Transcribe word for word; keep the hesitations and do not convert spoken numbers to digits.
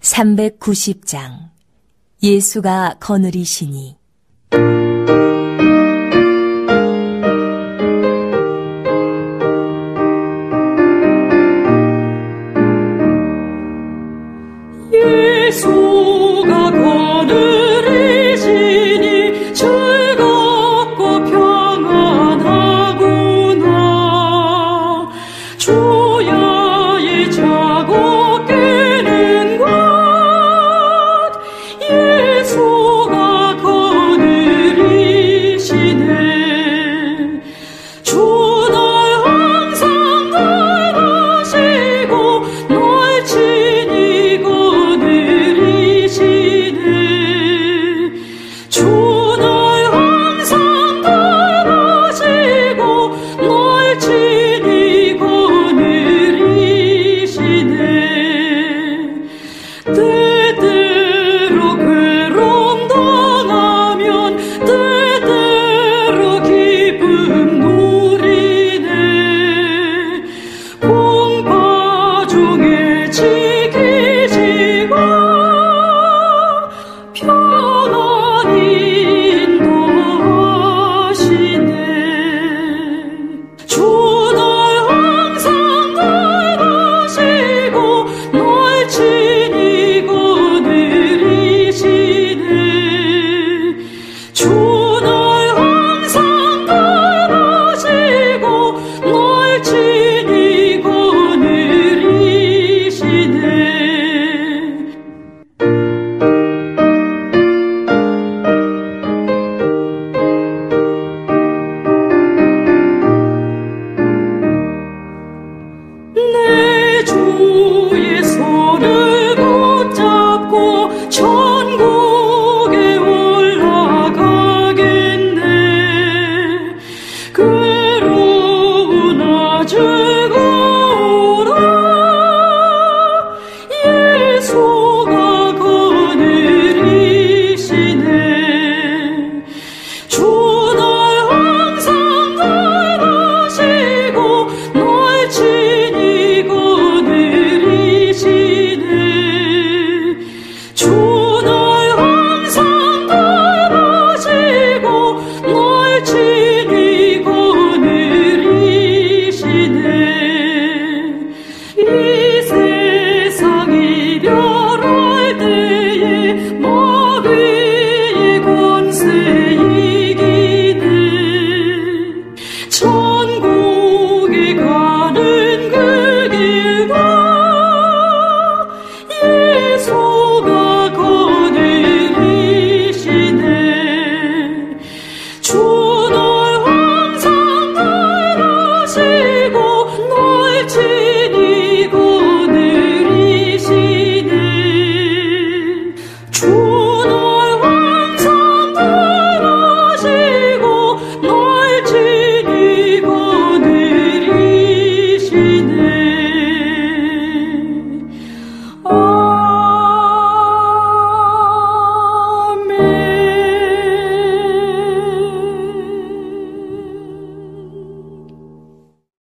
삼백구십 장 예수가 거느리시니. 예수가 거느리시니 즐겁고 평안하구나. 주야의 자고 깨는 것 예수가 거느리시네. 주 날 항상 바라시고 날 친히 거느리시네. 주 날 항상 바라시고 날 친히 거느리시네. 때때로 괴로움 당하면 때때로 기쁨 누리네. 공파 중에 지키시고 편안히 인도하시네. 주 날 항상 바라시고 날 친히 거느리시네. 주 날 항상 바라시고 날 친히 거느리시네. 내 주의 손을 붙잡고 천국에 올라가겠네. 괴로우나 즐거우라 예수가 거느리시네. 주 날 항상 바라시고 날 친히 거느리시네. 주 날 항상 바라시고 날 친히 거느리시네. 이 세상 이별할 때에 마귀의 권세 이기네. 천국에 가는 그 길과 예수